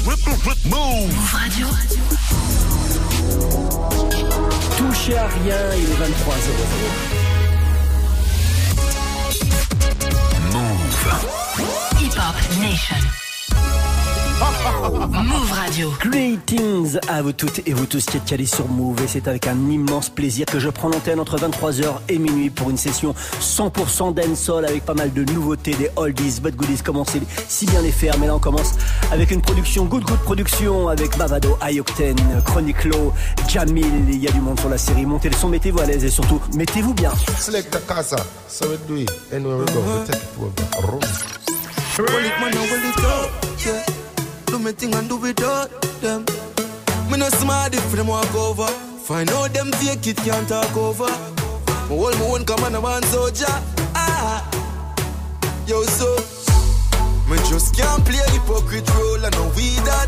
Move Radio. Touchez à rien, il est 23h00. Move. Hip Hop Nation. Move Radio. Greetings à vous toutes et vous tous qui êtes calés sur Move. Et c'est avec un immense plaisir que je prends l'antenne entre 23h et minuit pour une session 100% dancehall avec pas mal de nouveautés, des oldies, but goodies, comme on sait si bien les faire. Mais là on commence avec une production, good production avec Mavado, Ioctane, Chronic Low, Jamil. Il y a du monde sur la série. Montez le son, mettez-vous à l'aise et surtout mettez-vous bien. Select the casa, so we do it. Anywhere we go, we take it over. Roll it, man, roll it up, yeah. Do me thing and do without them. Me no smart if them walk over. Find out them fake it can't talk over. Me hold me one come and I want soldier. Ah, yo so me just can't play hypocrite role. I know we that.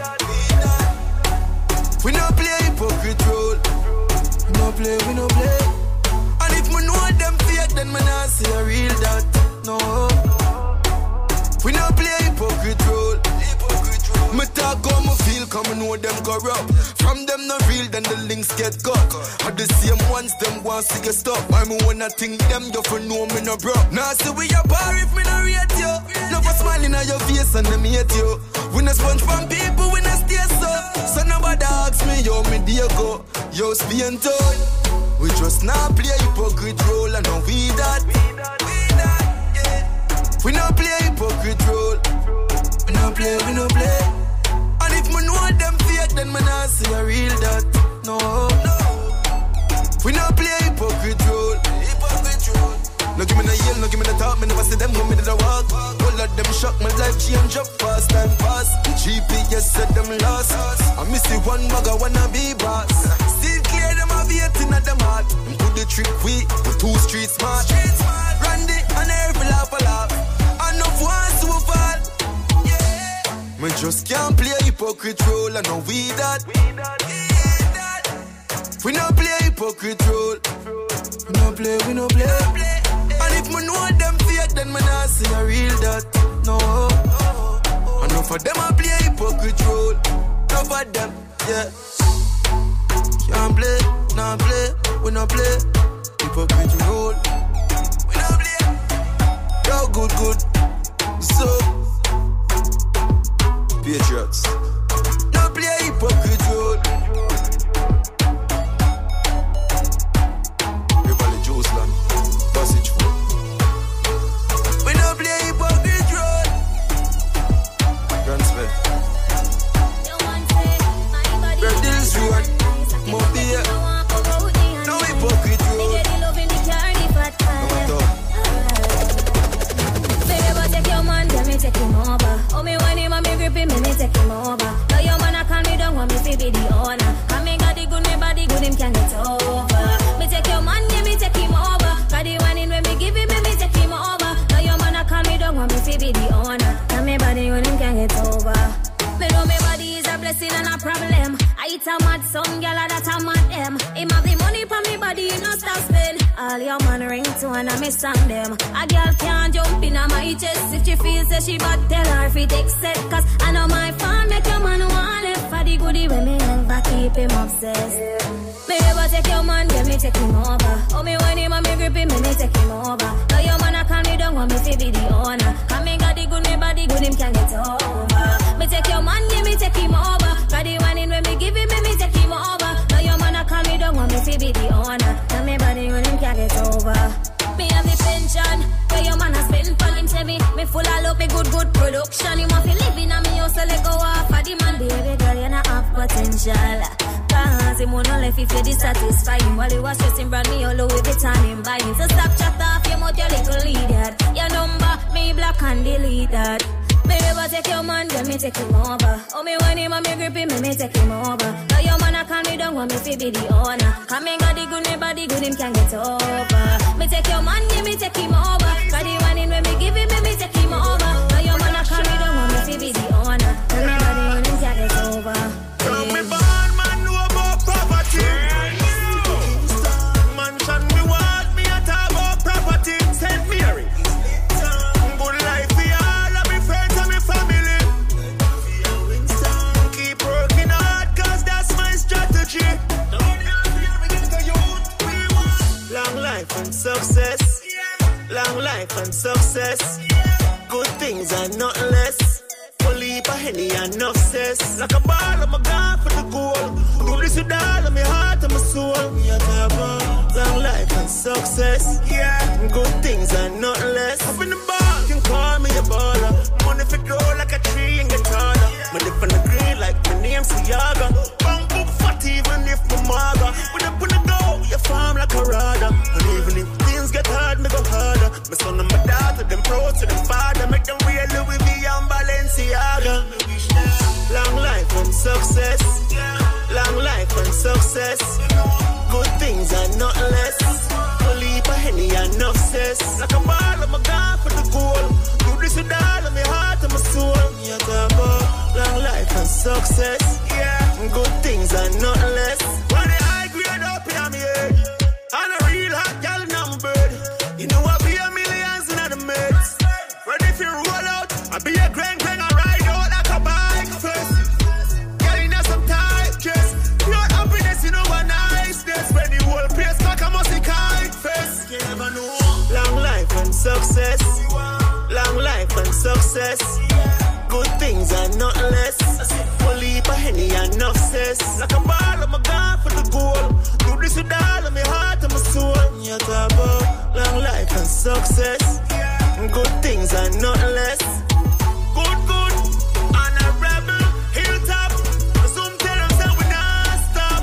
We no play hypocrite role. We no play. And if me know them fake, then me not say a real that. No. We no play hypocrite role. Me talk how me feel, come and know them corrupt. From them no real, then the links get cut. Are the same ones, them want to get stuck. Why me wanna think them, you for know me no broke. Now see we a bar if me no rate you. Love a smile in your face and them hate you. We no sponge from people, we no stay so. So nobody ask me, yo, me dear go. Yo, Spain told. We just not play hypocrite role, and know we that. We no play hypocrite role. We no play. And if me know them fake, then me not see a real that. No. We no play hypocrite role. No give me the yell, no give me the talk. Me never see them when me did a walk. All of them shock, my life change up fast and fast. GPS said them lost. I miss the one bag, I wanna be boss. Still clear them of it in them heart. Put the trick we 2 street smart. Randy and every laugh a laugh. Enough ones to fall. Me just can't play hypocrite role, I know we that. We no play hypocrite role. We no play. And if me know them fake, then me not see a real that. No. Enough of them I play hypocrite role. Enough of them, yeah. Can't play, nah play. We no play hypocrite role. We no play. Yo, good. So Patriots. No play hypocrite role. Rivali Joseland, Passage 4. We no play hypocrite role. Transfer. Red Hills Road, Mobile. No hypocrite role. Take him over. Oh, me when him and me grip him, me take him over. Now your man a call me down, want me to be the owner. Come me got the good, me body good, him can get over. Me take your man, yeah, me take him over. Got the one in when me give him, me take him over. Now your man a call me down, want me to be the owner. Come me body good, him can get over. Me know me body is a blessing and a problem. I eat a mad some gyal that a mad them. Him have the money for me body, he no stop spend. All your man ring to and I miss on them. A girl can't jump in on my chest. If she feels that she bad, tell her if it takes set. Cause I know my fan make your man want it. For the goodie when me never keep him obsessed. Me ever take your man, then me take him over. Oh me when him and me grip him, me take him over. Now your man a call me down, want me to be the owner. Cause me got the good, me body good, him can get over. Me take your man, yeah, me take him over. Got the one in when me give him, me take him over. Now your man a call me down, want me to be the owner. Now me body good, him can get over. Me have the pension, where your man has been for him tell me full of love, me good production. You want to live in a me house, so let go off of the man. Baby girl, you not have potential. Cause him won't left if you dissatisfy him. While he was stressing, brand me all Louis Vuitton him buy him. So stop chat off your mouth, your little idiot. Your number, me block and delete that. Me never take your man, then me take him over. Oh, me when him and me grip him, me take him over. Now your man a call me down, want me to be the owner. Come in, got the good, me body good, him can get over. Me take your man, yeah, me take him over. Got the one in when me give him, me take him over. Now your man a call me down, want me to be the owner. Tell me body good, him can get over. Tell me born man know about property. Mansion me want, me a talk about property. St. Mary. Good life for all of me friends and me family. Henny and enough cess. Like a ball, I'm a god for the goal. Do this with all of my heart and my soul. Yeah, talk about long life and success. Yeah, good things and not less. Up in the bar, you can call me a baller. Money for grow like a tree and get taller. Me live on the green like my name's Siaga. Bang book fat even if my maga. When I put the go, you farm like a rada. And even if things get hard, me go harder. My son and my daughter, them pro to them father. Make them real Louis V and Balenciaga. Long life and success. Long life and success. Good things and not less. Only for Henny and enough cess. Like a ball, I'm a god for the goal. Do this with all of my heart and my soul. Yeah, talk about long life and success. Yeah, good things and not less. When the high grade up in my head, and a real hot gal in my bed. You know I be a millions in the meds. Ready if you roll out, I be a grand and ride out like a bike first. Getting us some tight dress. Pure happiness, you know what niceness. When the whole place back, I must be kind first. You never know. Long life and success. Long life and success. Good things and not less. Only for Henny and enough cess. Like a ball, I'm a god for the goal. Do this with all of my heart and my soul. Yeah, talk about long life and success. Good things and not less. Good, good, and a rebel, hilltop. Some tell them that we not stop,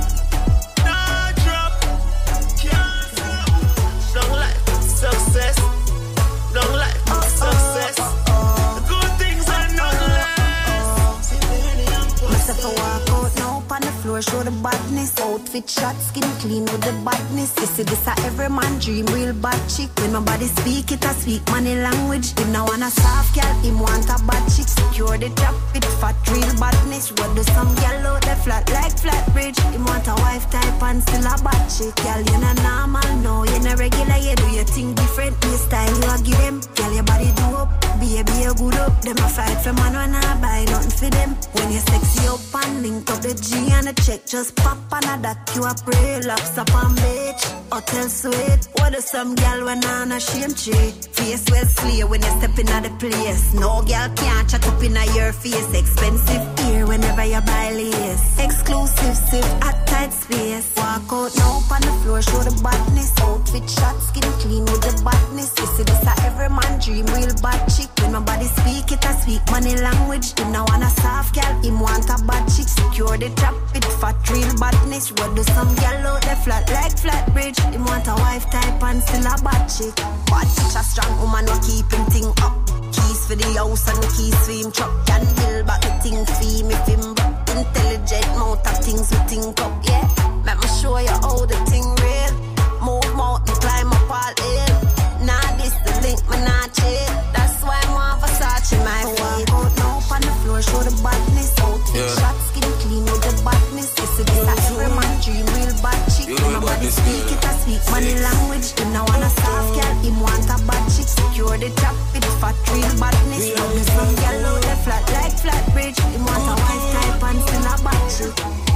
not drop. Can't stop. Long life and success. Long life and success. Good things and not less. Myself a walk out now on the floor, show the badness. Outfit shot, skin clean with the badness. You see this a every man dream, real bad chick. When my body speak, it a speak money language. Him now want a soft girl, him want a bad chick. Secure the trap, it fat, real badness. What do some girl out there flat like flat bridge? Him want a wife type and still a bad chick. Girl, you not normal, no, you not regular. You do your thing different, your style you a give them. Girl, your body do up, baby you good up. Them a fight for man when I buy nothing for them. When you sexy up and link up the G and the check, just pop on a that you a pray. Laps up on beach, hotel sweet. What do some girl when on a shame tree? Face well slay when you step in the place. No girl can't chat up in your face. Expensive ear whenever you buy lace. Exclusive sip at tight space. Walk out now on the floor, show the badness. Outfit shot, skin clean with the badness. You see this a every man dream, real bad chick. When my body speak, it a speak money language. Him now want a soft girl, him want a bad chick. Secure the trap, it fat, real badness. What do some girl out there flat like flat bridge? Him want a wife type and still a bad chick. Bad chick a strong woman who keep him thing up. Keys for the house and the keys for him truck. Can build back the thing for him if him broke. Intelligent mouth of things we think up, yeah. Let me show you how the thing real. Move mountain, climb up all hill. Nah, this the link, me not chill. That's why I'm on Versace, my feet. Walk out now on the floor, show the badness. Outfit shot, skin clean with the badness. You see this a every man dream, real bad chick. When my body speak, it a speak money language. Him now want a soft girl, him want a bad chick. Secure the trap, it fat, real badness. Now me some girl out there flat like flat bridge. Him want a wife type and still a bad chick.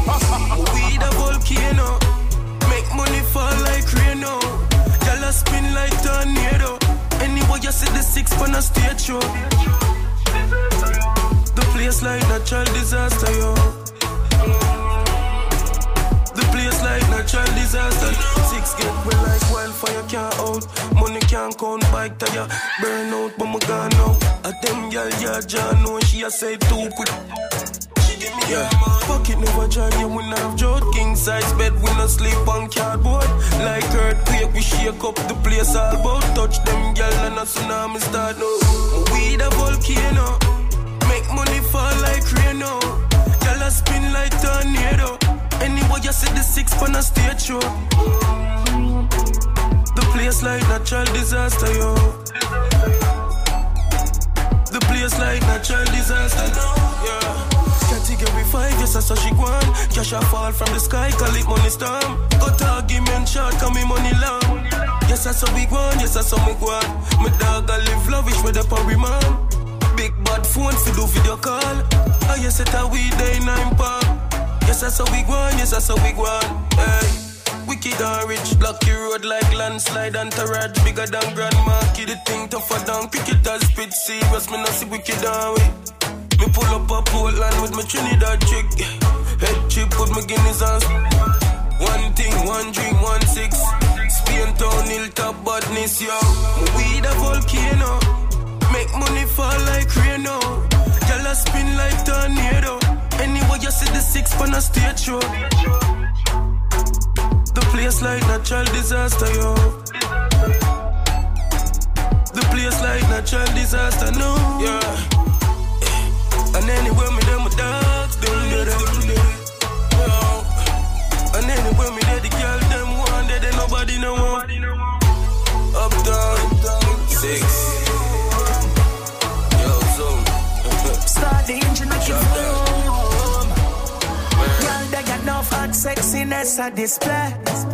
We the volcano, make money fall like Reno. Y'all spin like tornado. Anyway you see the 6 on a stage show. The place like natural disaster, yo. The place like natural disaster. 6 get well like wildfire can't out. Money can't count, bike tire burn out, but me gone now. A them y'all yeah, John know she a say too quick. Yeah, fuck it, never try you, we not have joke. King size bed, we not sleep on cardboard. Like earthquake, we shake up the place all about. Touch them girl and a tsunami start now. We the volcano, make money fall like Reno. Y'all spin like tornado. Anyway you see the 6 on a stage show. The place like natural disaster, yo. The place like natural disaster, yeah. Category 5, yes, that's how she gone. Cash a fall from the sky, call it money storm. Got argument short, call me money long. Yes, that's how we gone, yes, that's how we gone. My dog, I live lavish with a parry man. Big bad phone, fi do video call. Oh, yes, it's how we day 9 palm. Yes, that's how we gone, yes, that's how we gone. Hey. Wicked and rich, block the road like landslide. Entourage bigger than grandma. The thing tougher than cricket as spit serious. Me not see wicked and we. Me pull up a pool with my Trinidad chick. Head chip with my Guinness and one thing, one dream, 1-6. Spain town, hilltop badness, yo. My weed a volcano. Make money fall like rain, no. Y'all a spin like tornado. Anyway, you see the 6 on a stage show. The place like natural disaster, yo. The place like natural disaster, no. Yeah. And anywhere me there, my dogs don't do that. And anywhere me there, the girl them one there, nobody no one. Uptown, 6. Yo, so start the engine, make it boom. Girl, they got enough hot sexiness at display.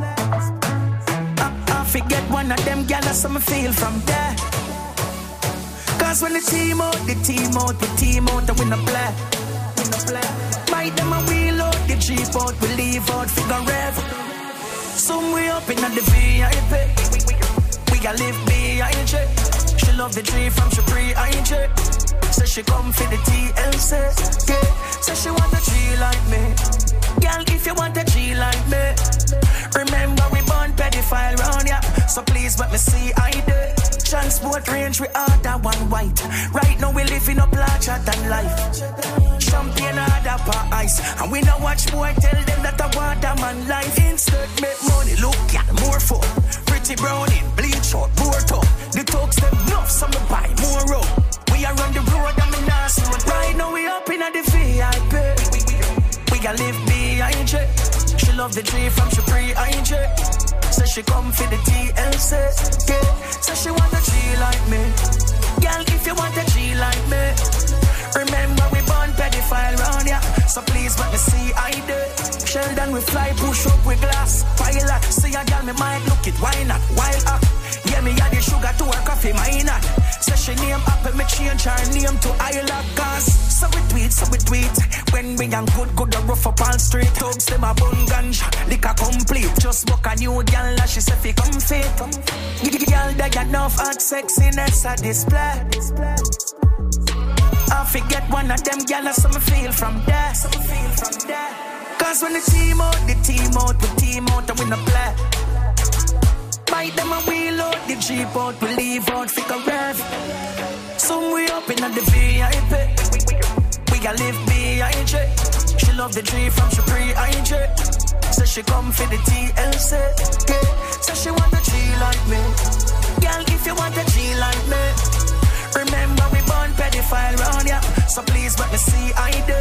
I forget one of them girls, so me feel from there. Cause when the team out, we team out, and we no play. Buy them and we load the cheap out, we leave out, figure rev. Some way up in the VIP, we got live B.I.J. She love the tree from she pre-I.J. So she come for the TLC, yeah. So she want a tree like me. Girl, if you want a tree like me, remember we born pedophile round ya. So please let me see I do. Transport range we order one white. Right now we living up larger than life. Champagne order per ice. And we no watch boy tell them that I want a man life. Insert make money, look at more fun. Pretty brownie, bleach out, more top. The talks them enough, so me buy more rope. We are on the road and me nasty. Right now we up in the VIP. We got live B.I.J. She love the tree from she pre-I.J. So she come for the TLC, yeah. So she want a tree like me. Girl, if you want a tree like me, remember we born pedophile round ya. So please let me see I do. Sheldon we fly, push up with glass. Pilot, see a girl me might look it, why not? Wild up, yeah me add the sugar to her coffee, my not. So she name up and me change her name to Isla Cause. So we tweet. When we young good the rough up on street. Thugs them a bun ganja, liquor complete. Just book a new girl and she say fi come fit. Girl they got enough hot sexiness at display. I forget one of them girls, so me feel from there. Cause when the team out, we team out and we no play. Buy them and we load the Jeep out, we leave out, figure rev. Some way up in the VIP. We got live B.I.J. She love the tree from she pre-I.J. So she come for the TLC, yeah. So she want a tree like me. Girl, if you want a tree like me, remember we born pedophile round ya. So please let me see I do.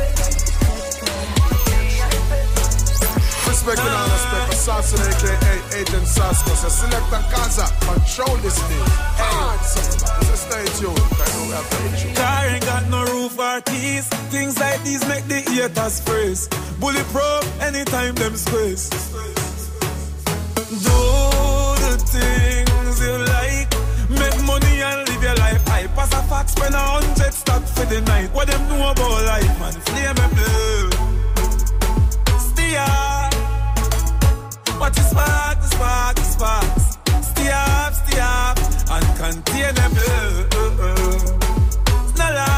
Respect and respect, Assassin aka Agent Sasko. So select and Kaza, control this thing. So stay tuned. Car ain't got no roof or keys. Things like these make the haters freeze. Bulletproof anytime them squeeze. Do the things you like. Make money and live your life. I pass a fax, spend 100 stock for the night. What them know about life, man? Flame and blue. Steer. What is spark, the sparks. Stay up, uncontainable. Snella.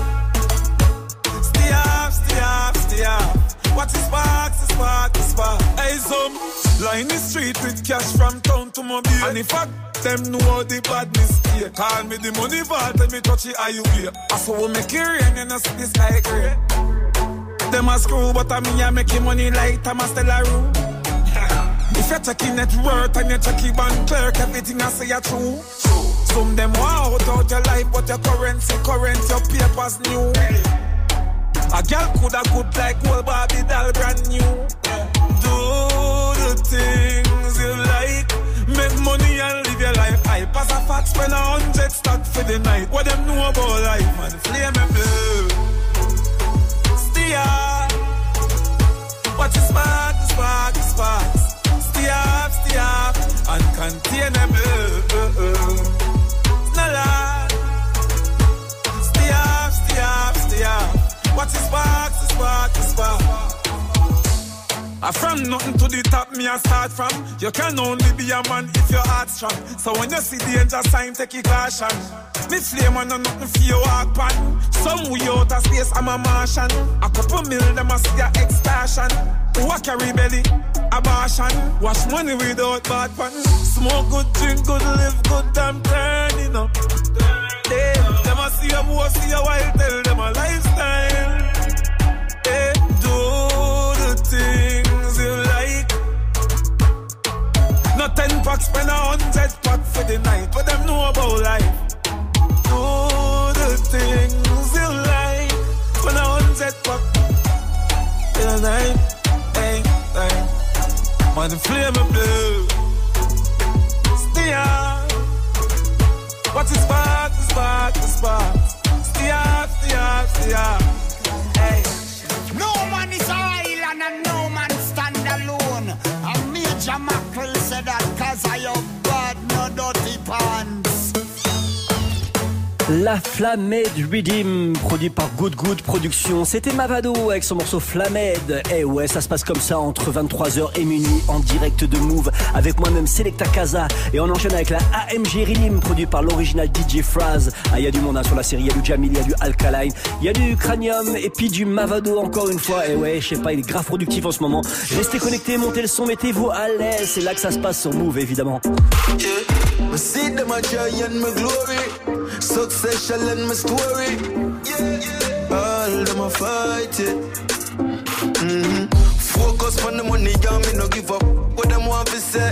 Stay up. What is spark, the spark. Hey, some line the street with cash from town to mobile. And if I them know the badness here. Call me the money vault and me touch it how you pay. I saw we make it rain and I see the sky gray. Them a screw but I me a make money like I'm a stellar room. If you're checking net worth and you're checking bank clerk, everything I say is true. Some them want out your life, but your currency, your papers new. A girl coulda good like old Barbie doll brand new. Do the things you like, make money and live your life. I pass a fax, spend 100 stock for the night. What them know about life, man? Flame and blue. Steer. What is spark, the sparks. Stay up, uncontainable. Snella. Stay up. What is spark, the spark. I'm from From nothing to the top, me a start from. You can only be a man if your heart strong. So when you see danger sign, take a caution. Me flame and nothing for you walk pan. Some way out of space, I'm a Martian. A couple mil, them a see a extortion. Who a carry belly? Abortion. Wash money without bad pan. Smoke good, drink good, live good, damn turning up. Them a see a boy, see a while, tell them a lifestyle. Hey, do the things you like. No 10 packs, spend 100 pack for the night. What them know about life? Do the things you like. Spend 100 pack for the night. Hey, hey. Want the flame of blue. Stay on. What is spark, the spark, the spark. Stay up, stay up, stay up. Hey. No man is an island and no man stand alone. A major mackerel said that cause I have bad, no dirty pants. La Flamed Rhythm, produit par Good Good Productions. C'était Mavado avec son morceau Flamed. Eh ouais, ça se passe comme ça entre 23h et minuit en direct de Move avec moi-même Selecta Casa. Et on enchaîne avec la AMG Rhythm, produit par l'original DJ Fraz. Ah, il y a du monde sur la série, il y a du Jamil, il y a du Alkaline, il y a du Cranium et puis du Mavado encore une fois. Et ouais, je sais pas, il est grave productif en ce moment. Restez connectés, montez le son, mettez-vous à l'aise. C'est là que ça se passe sur Move évidemment. Yeah, I see them a joy and my glory. Success shall end my story. Yeah, yeah. All them a fight it. Focus on the money, and me no give up. What them want to say?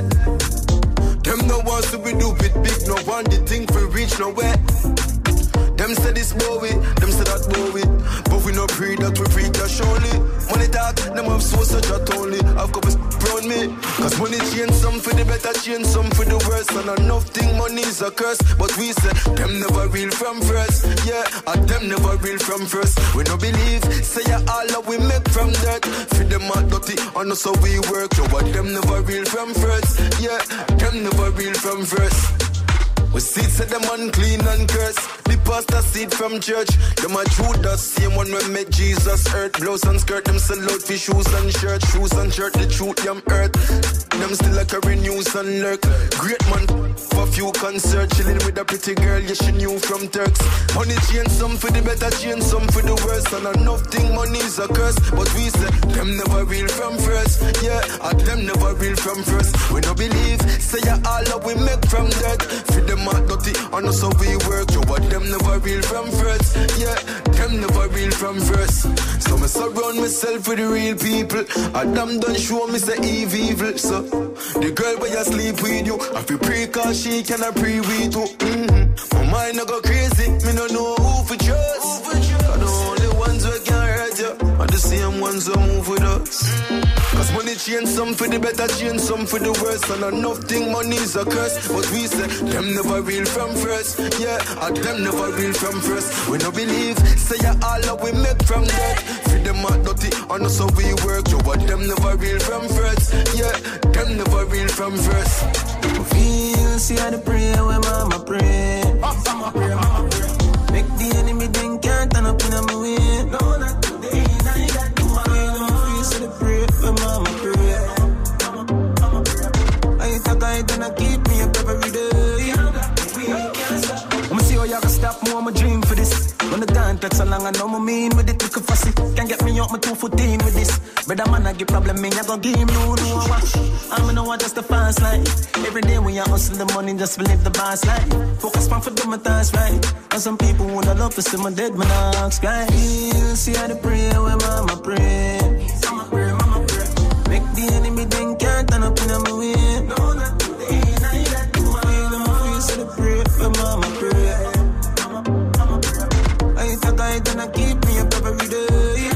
Them no want to be do it big, no want the thing for reach nowhere. Them say this Bowie, them say that Bowie. But we no pray that we preach that surely. Money talk, them have so such a only. I've got around me. Cause money change some for the better, change some for the worse. And enough thing money is a curse. But we say, them never real from first. Yeah, and them never real from first. We no believe, say ya all that we make from dirt. Feed them out dirty, and also we work. So what them never real from first. Yeah, them never real from first. We see say them unclean and cursed. The pastor seed from church. Them a Judas, same one when met Jesus earth. Blouse and skirt, them sell out for shoes and shirt. Shoes and shirt, the truth, them earth. Them still like a news and lurk. Great man, for few concert. Chilling with a pretty girl, yeah, she knew from Turks. Money change some for the better, change some for the worse. And enough thing money is a curse. But we say, them never real from first. Yeah, and them never real from first. We no believe, say ya all that we make from dirt. Feed them out dirty, and also we work. You what them never real from first. Yeah, them never real from first. So me surround myself with the real people. And them don't show me say evil. So the girl where you sleep with you, I feel pray cause she cannot pray with you. My mind no go crazy, me no know who for trust. Cause the only ones who can hurt you are the same ones who move with us. Cause money change some for the better, change some for the worse. And enough thing money is a curse. But we say, them never real from first. Yeah, and them never real from first. We no believe, say ya all that we make from dirt. Feed them out dirty, and also we work. You what them never real from first. Yeah, them never real from first. Feel, see how the prayer when mama pray. Mama pray, mama pray. Make the enemy think can't turn up in my way. No, not today, now you got to my way. Feel, see the prayer when mama pray. Mama pray. I ain't a guy gonna keep me up every day. I'ma see how y'all can stop me, I'ma dream for this. When the time takes so long, I know my mean with it, look fussy. Can't get me out my 2 foot in with this. But that man I get problem, me I gon' give him no watch. I'm know what just the fast life. Every day when you hustle the money, just believe the boss life. Focus on for them, my task right. And some people wanna love to see my dead man ask right. See how the prayer when mama pray. Mama pray, mama pray. Make the enemy think can't turn up in my way. No, not today, now you got to my way. Let me feel see the prayer when mama pray. Then I keep me up every day.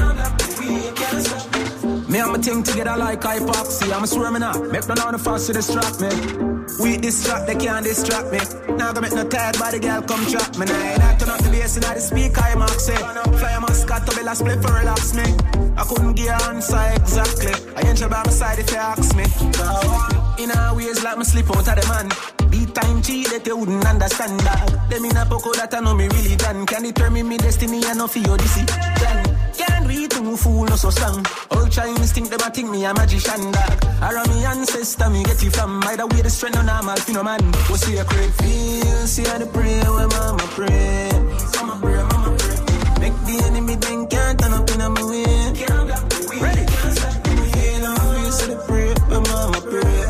Me and my team together like hypoxy. I'm a swimming up. Make no know the fast to distract me. We distract, they can't distract me. Now gonna make no tired by the girl come trap me. Now I turn up the bass and I the speaker, I mark say. Fly a mascot to be last split for relax me. I couldn't give her answer exactly. I angel by my side if you ask me. In our ways like me slip out of the man. Beat time cheat that you wouldn't understand that. Them in a poco that I know me really done. Can determine me destiny and no for your DC. Can't we to fool no so strong. All Chinese think them a think me a magician dog. Around me ancestor, me get it from. Either way the strength no normal, you know man. Go see a great feel, see how the pray when mama pray. Mama pray, mama pray. Make the enemy think can't turn up in a my way. Can't block the way. Ready? Can't stop the way. Feel, see the pray when mama pray.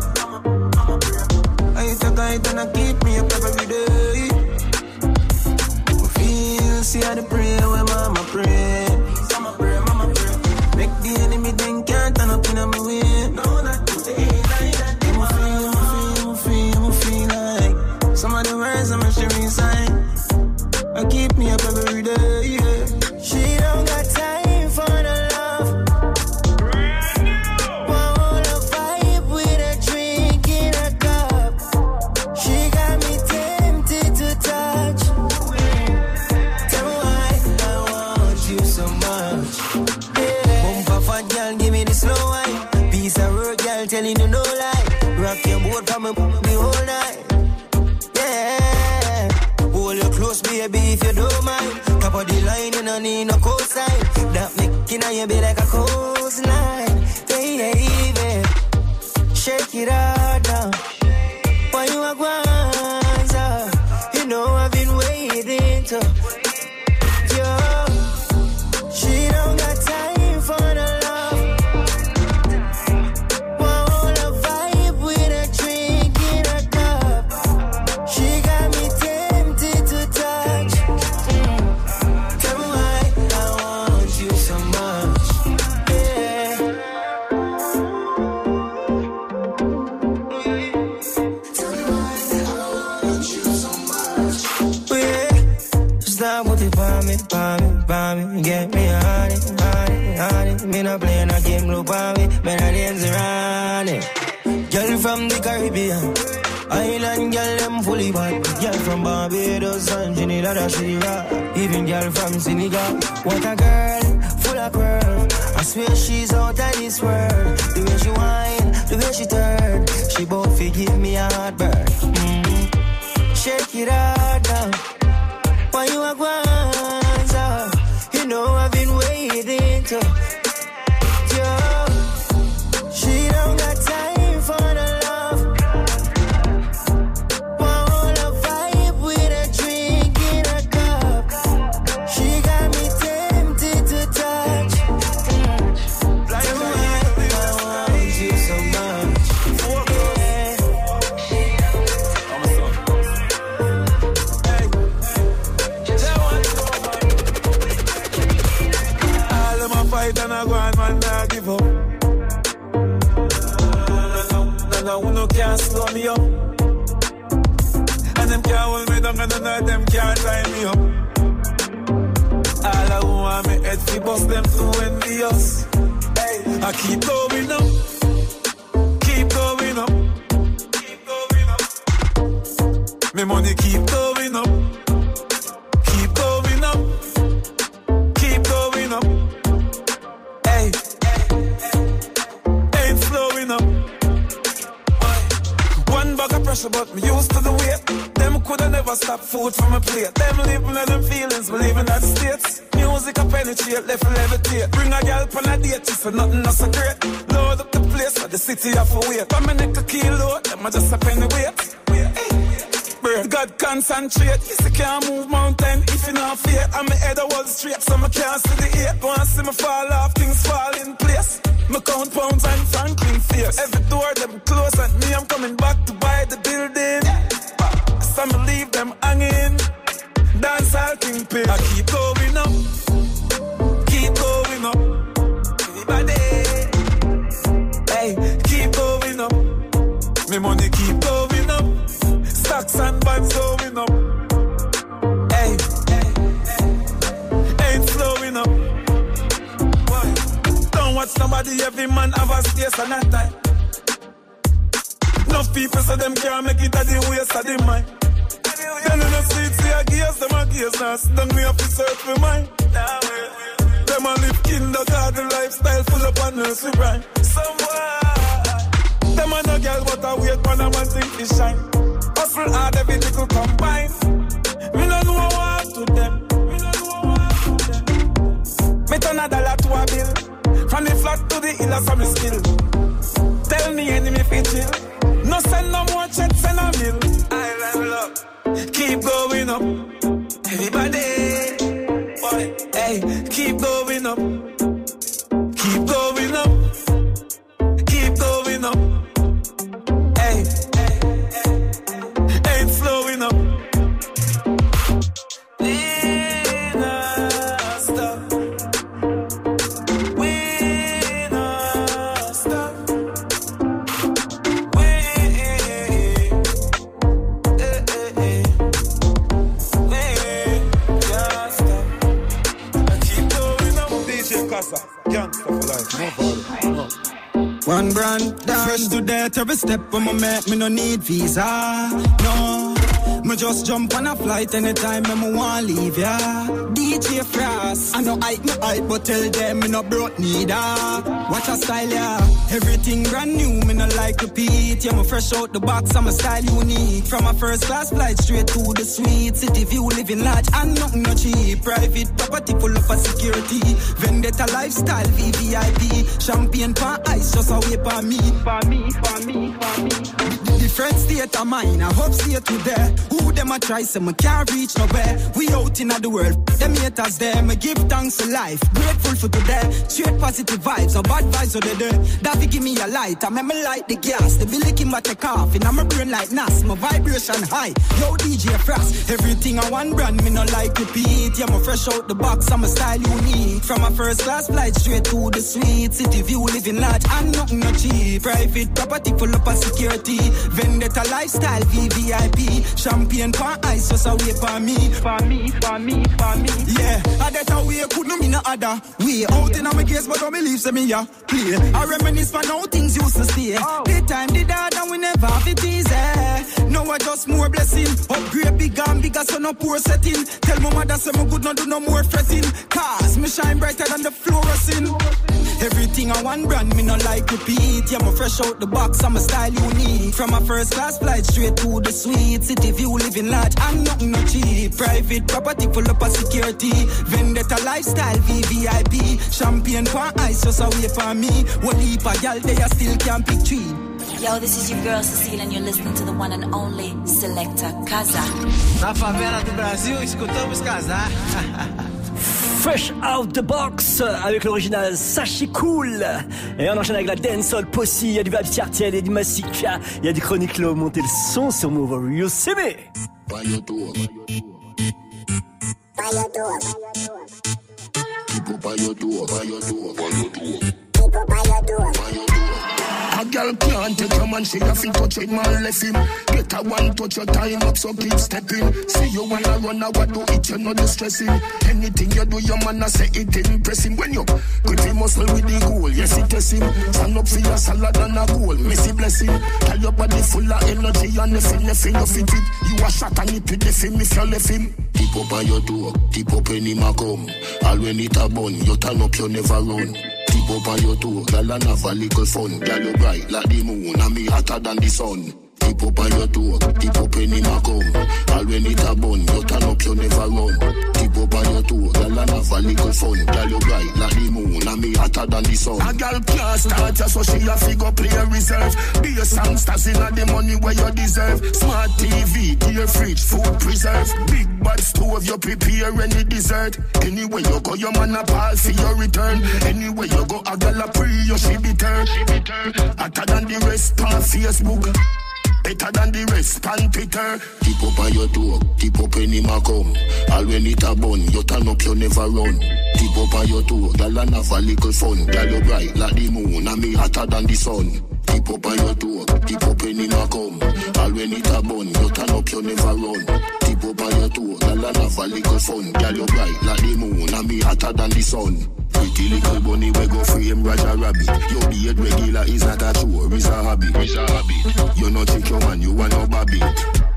I take and I keep me up every day. Feel, see how the pray when mama pray. Mama pray, mama pray. Make the enemy think can't turn up in a my way. No, not today, like that. I'ma feel like some of the words I'm actually inside. I keep me up every day, yeah. She don't got time for the love. Wanna vibe with a drink in a cup. She got me tempted to touch. Tell me why I want you so much. Yeah. Bumper fat girl, give me the slow wine. Piece of road girl, telling you no lie. Rock your boat from me the whole night. Yeah. Hold you close, baby, if you don't mind. Top of the line, you don't need no cosign. That making you be like a coastline. Baby, shake it out now. Why you a guanza? You know I've been waiting to. Yo, she don't got time for the love. Wanna vibe with a drink in a cup. She got me tempted to touch. Tell me why I want you so much. Yeah. Tell me why I want you so much. Yeah. Stop with it, bomb me. Get me on it. Me not playing a game, look on me. Man, I dance around it. Girl from the Caribbean. Island girl, them fully bad. Girl from Barbados and Trinidad, that she rock. Even girl from Senegal. What a girl, full of curve. I swear she's out of this world. The way she whine, the way she turn. She both give me a heartburn. Shake it out now. Why you a guanza? You know I've been waiting to. Yo, she don't got time for the love. Wanna vibe with a drink in a cup. She got me tempted to touch. Tell me why I want you so much. All of my fight and I go on, man, I give up. No, no can't slow me up. And them can't hold me down, and none of them can't tie me up. All I want me head fi bust them too envious. Hey, I keep going up, keep going up, keep going up. Me money keep going up, keep going up, keep going up. Hey, ain't slowing up. One bag of pressure, but me used to the weight. Them coulda never stop food from my plate. Them living in them feelings, believing that states. Music a penetrate, left levitate. Bring a girl on a date, she said nothing not so great. Load up the place, for the city have to wait. But me neck a kilo, them a just a penny weight. God concentrate, yes I can't move mountain if you not fear. And my head a wall straight, so I can't see the eight. Wanna see me fall off, things fall in place. Me count pounds and Franklin face. Every door them close and me I'm coming back to buy the building. So me leave them hanging. Dance all kingpin. I keep going up, keep going up. Everybody, hey, keep going up. Me money keep going up. Stocks and bonds going up. Hey, ain't slowing up. Why? Don't watch nobody, every man have a space and a time. Enough people so them can't make it at the waste of the mind. Then in the streets, see a gears, them a gears now. Sit down me up to search for mine. Them a live kindergarten lifestyle full of a nursery rhyme. Somewhere, them a no girl but a wait for them and think they shine. Hustle hard, every nickel combine. Me no know what to them. Me turn a dollar to a bill. From the flat to the hill, from the skill. Tell me enemy fit chill. No send no more check, send a bill. I level up, keep going up. Everybody, boy, hey, keep going up. Keep going up. Keep going up. Hey, ain't slowing up. One brand, fresh to death, every step when I make me no need visa. No, me just jump on a flight anytime me want leave, yeah. DJ Frost, I know hype me hype, but tell them me no broke neither. Watch a style, yeah. Everything brand new, me no like repeat. Yeah, me fresh out the box, I'm a style unique. From a first class flight straight to the suite. City view, living large and nothing no cheap. Private property full of a security. Vendetta lifestyle, VVIP. Champagne pan ice, just a wait for me. For me. Different state of mind, I hope stay to there. Who them a try, say me can't reach nowhere. We out in the world, them haters there. Me give thanks to life, grateful for today. Straight positive vibes, no bad vibes over there. That be give me a light, I make me light the gas. The Billy Kim a take off, and I'm a brain like Nas. My vibration high, yo DJ Frost. Everything I want brand, me no like repeat. Yeah, me fresh out the box, I'm a style unique. From a first class flight straight to the suite. City view, living large and nothing no cheap. Private property full of a security. Vendetta lifestyle, VVIP. Champagne pan ice, just a wait for me. For me. Yeah, I that a way could no mean no other. We out in my case, but don't believe say me ya play. I reminisce for now things used to stay. The time did hard and we never have it easy. Now I just more blessing. Upgrade big and bigger, so no poor setting. Tell my mother say me good, no do no more fretting. Cause me shine brighter than the fluorescent. Everything I want brand, me no like repeat. Yeah, me fresh out the box, I'm a style unique. From a first class flight straight to the suite. City view, living large and nothing no cheap. Private property full of a security. Vendetta lifestyle, VVIP. Champagne pan ice, just a wait for me. One heap of y'all, they still can't pick tree. Yo, this is your girl Cecile and you're listening to the one and only Selector Kaza. Na favela do Brasil, escutamos Kaza. Fresh out the box avec l'original Sachi Cool. Et on enchaîne avec la dancehall Posse. Il y a du Vibes Cartel et du Massika. Il y a du Chronic Low. Montez le son sur Move. You see me. A girl can't take your man, she have to touch it, man, left him. Get a one touch your time up, so keep stepping. See you wanna run out, what do it, you know distressing. Anything you do, your man, I say it impressing. When you grip him muscle with the goal, yes, it test him. Stand up for your salad and a goal, messy blessing. Tell your body full of energy and nothing you fit it. You a shot and it with the film if you left him. Tip up on your door, tip up any come. All when it a bun, you turn up, you never run. Tip up on your toe, girl and have a little fun. Girl you bright like the moon and me hotter than the sun. Tip up on your toe, tip up any come. All when it a bun, you turn up, you never run. Tip up on your toe, girl and have a little fun. Girl you bright like the moon and me hotter than the sun. A girl can't start ya, so she a figure play reserve. Be a songsters inna the money where you deserve. Smart TV, dear fridge, food preserve. Big bad stove, you prepare any dessert. Anywhere you go, your man a ball for your return. Anywhere you go, a girl a pre, you she be turn. Hotter than the rest on Facebook. Better than the rest on Twitter. Tip up on your door, tip up any come. All when it a bun, you turn up, you never run. Tip up on your door, girl and have a little fun. Girl you bright like the moon and me hotter than the sun. Tip up on your door, tip up any come. All when it a bun, you turn up, you never run. Tip up on your door, girl and have a little fun. Girl you bright like the moon and me hotter than the sun. Pretty little bunny we go frame Roger Rabbit. Your beard regular is not a chore, it's a hobby. You no check your man, you want no babbit.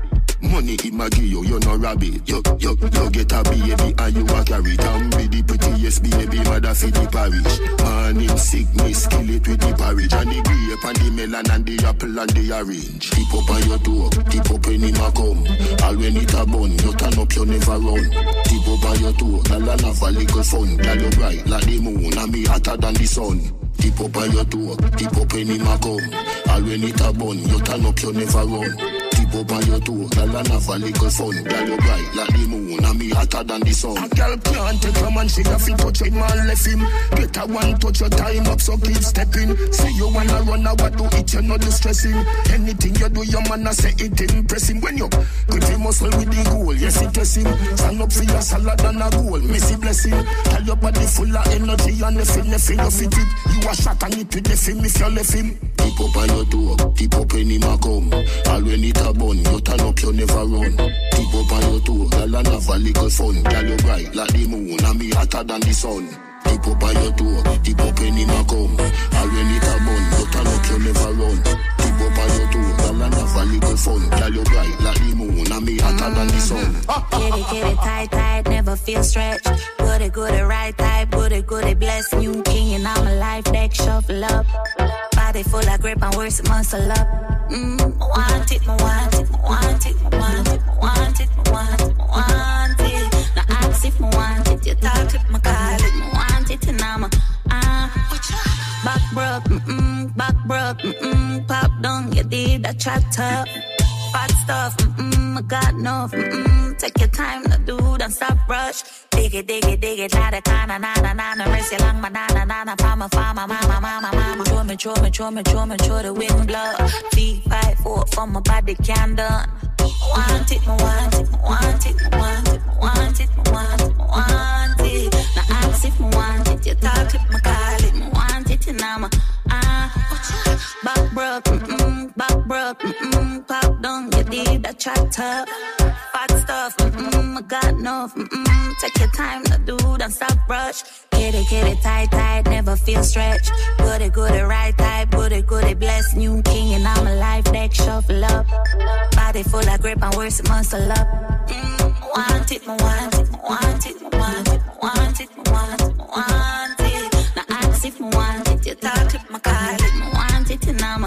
Money him a give you no rabbit. You get a baby and you a carry it. And be the prettiest baby mother for the parish. Man him sickness, kill it with the porridge. And the grape and the melon and the apple and the orange. Tip up on your door, tip up when him a come. All when it a bun, you turn up you never run. Tip up on your door, la la have a little fun. Girl you bright like the moon and me hotter than the sun. Tip up on your door, tip up when him a come. All when it a bun, you turn up you never run. Tip up on your toe, la la have a little fun. Girl you bright like the moon and me hotter than the sun. A girl can't take your man, she have to touch him and left him. Get a one touch your time up, so keep stepping. See you wanna run, I what do it, you know distressing. Anything you do, your man a say it impressing. When you grip him muscle with the goal, yes it test him. Stand up for your salad and a goal, messy blessing. Tell your body full of energy and nothing you fit it. You a shot and it with the film if you left him. Tip up on your toe, tip up when him a come. All when it a bun, you turn up, you never run. Tip up on your toe, girl and have a little fun. Girl you bright like the moon and me hotter than the sun. Tip up on your toe, tip up when him a come. All when it a bun, you turn up, you never run. Tip up on your toe, girl and have a little fun. Girl you bright like the moon and me hotter than the sun. Get it tight, tight, never feel stretched. Good it, right type, good it, bless new king and I'm a life deck, shuffle up. Body full of grip and worse muscle up. Want it, want it, want it, want it, want it, want it, want it. Now ask if I want it, you talk it, my call it, want it and I'm a back broke, pop down, you did a chat up. Fat stuff, I got enough, take your time to do, don't stop rush. Dig it, like a kana, na, rest your long, banana, farmer, mama. Show me, the wind blow. 3, 5, 4, for my body can done. Want it, want it, want it, want it, want it, want it, want it. Now ask if I want it, you talk it, my call it, want it, and I'm back broke, pop down, you did a chat up. Fat stuff, I got enough, take your time to do, don't stop rush. Get it, tight, never feel stretched. Good it, right type, good it, bless new king and I'm a life deck, shuffle up. Body full of grip and worse muscle up. Want it, want it, want it, want it, want it, want it, want it. Now ask if I want it, you talk it, my call it, want it and I'm a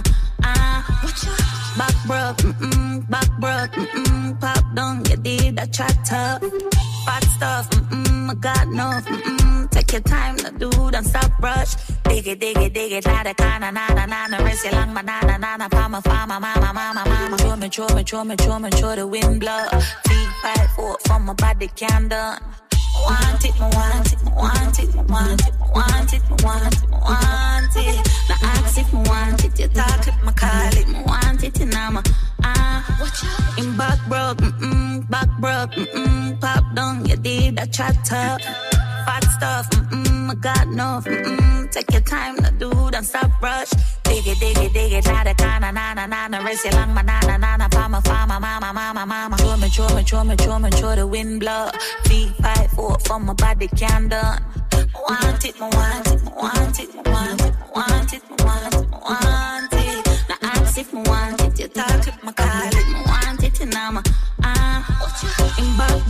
back broke, pop down, you did a chat up. Fat stuff, I got enough, take your time to do, don't stop rush. Dig it, like a kana, na, rest your long, banana, farmer, mama. Show me, the wind blow. 3, 5, 4, for my body can done. Want it, want it, want it, want it, want it, want it, want it. Now ask if I want it, you talk it, my call it, want it, and I'm in back broke, pop down, you did a chat up. Fat stuff, I got enough, take your time to do, don't stop rush. Dig it, like a kana, na, rest your long, banana, farmer, mama. Show me, the wind blow. 3, 5, 4, for my body can done. Want it, want it, want it, want it, want it, want it, want it. Now ask if I want it, you talk it, my call it, want it, and I'm in back